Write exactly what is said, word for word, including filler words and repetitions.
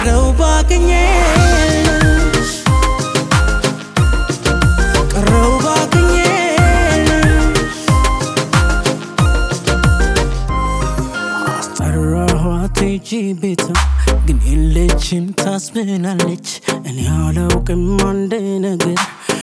ቀረው ባገኘሽ ቀረው ባገኘሽ አስጠራኋት ሂጂ ቤቷ ግን የለችም ታስብላለች እኔ አላውቅም አንድ ነገር